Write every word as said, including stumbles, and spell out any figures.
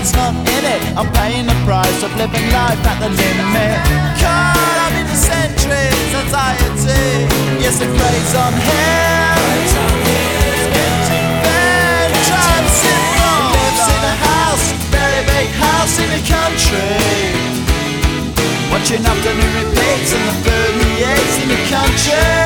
it's not in it. I'm paying the price of living life at the limit. Caught up in the centuries, anxiety. Yes, it preys on him. It's getting bad, trying to sit wrong. Lives in a house, very big house in the country, watching afternoon repeats and the food he eats in the country.